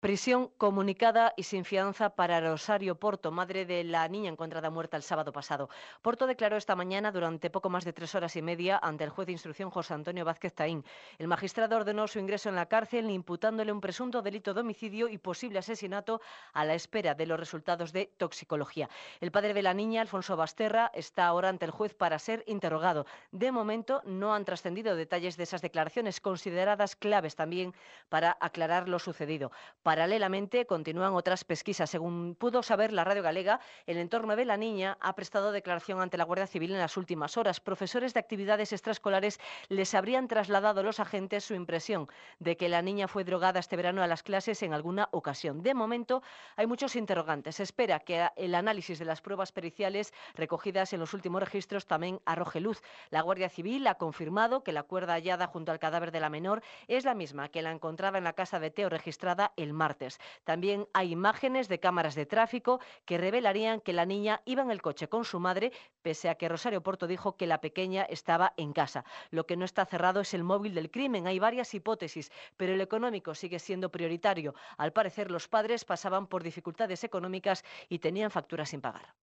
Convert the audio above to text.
Prisión comunicada y sin fianza para Rosario Porto, madre de la niña encontrada muerta el sábado pasado. Porto declaró esta mañana durante poco más de 3 horas y media ante el juez de instrucción José Antonio Vázquez Taín. El magistrado ordenó su ingreso en la cárcel imputándole un presunto delito de homicidio y posible asesinato a la espera de los resultados de toxicología. El padre de la niña, Alfonso Basterra, está ahora ante el juez para ser interrogado. De momento no han trascendido detalles de esas declaraciones, consideradas claves también para aclarar lo sucedido. Paralelamente, continúan otras pesquisas. Según pudo saber la Radio Galega, el entorno de la niña ha prestado declaración ante la Guardia Civil en las últimas horas. Profesores de actividades extraescolares les habrían trasladado a los agentes su impresión de que la niña fue drogada este verano a las clases en alguna ocasión. De momento, hay muchos interrogantes. Se espera que el análisis de las pruebas periciales recogidas en los últimos registros también arroje luz. La Guardia Civil ha confirmado que la cuerda hallada junto al cadáver de la menor es la misma que la encontrada en la casa de Teo registrada el martes. También hay imágenes de cámaras de tráfico que revelarían que la niña iba en el coche con su madre, pese a que Rosario Porto dijo que la pequeña estaba en casa. Lo que no está cerrado es el móvil del crimen. Hay varias hipótesis, pero el económico sigue siendo prioritario. Al parecer, los padres pasaban por dificultades económicas y tenían facturas sin pagar.